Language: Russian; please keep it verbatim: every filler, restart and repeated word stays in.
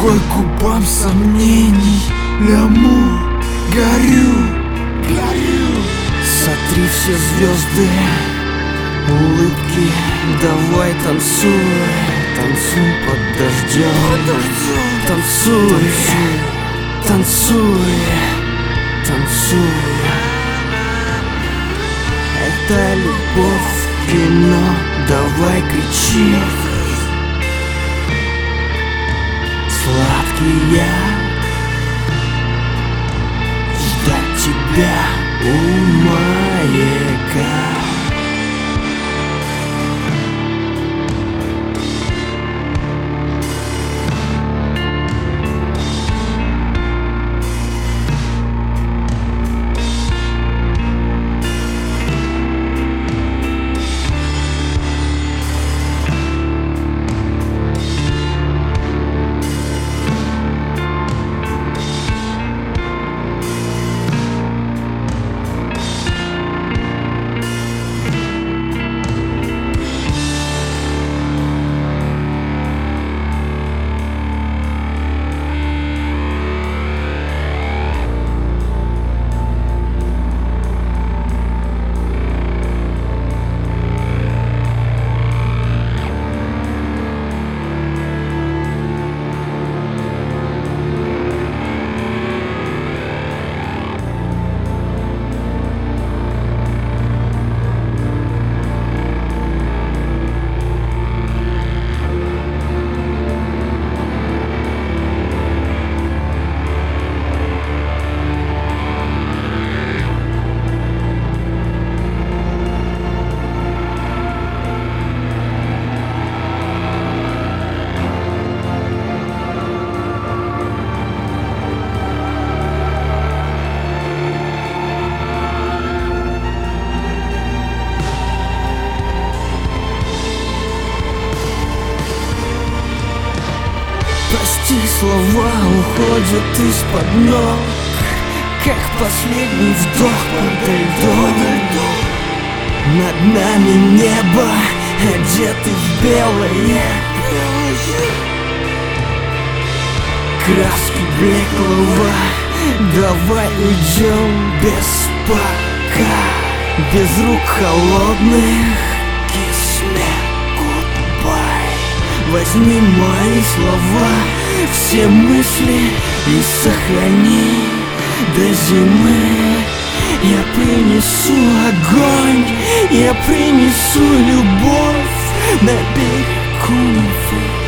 твой губам сомнений, ляму, горю, горю. Сотри все звезды, улыбки, давай танцуй, танцуй под дождем, танцуй, танцуй, танцуй. Это любовь в кино, давай кричи. Сладкий яд, ждать тебя у маяка. Прости, слова уходят из-под ног, как последний вдох под льдом. Над нами небо, одеты в белое, краски блеклого. Давай уйдем без пока, без рук холодных. Kiss me goodbye. Возьми мои слова, все мысли и сохрани до зимы. Я принесу огонь, я принесу любовь на берегу Невы.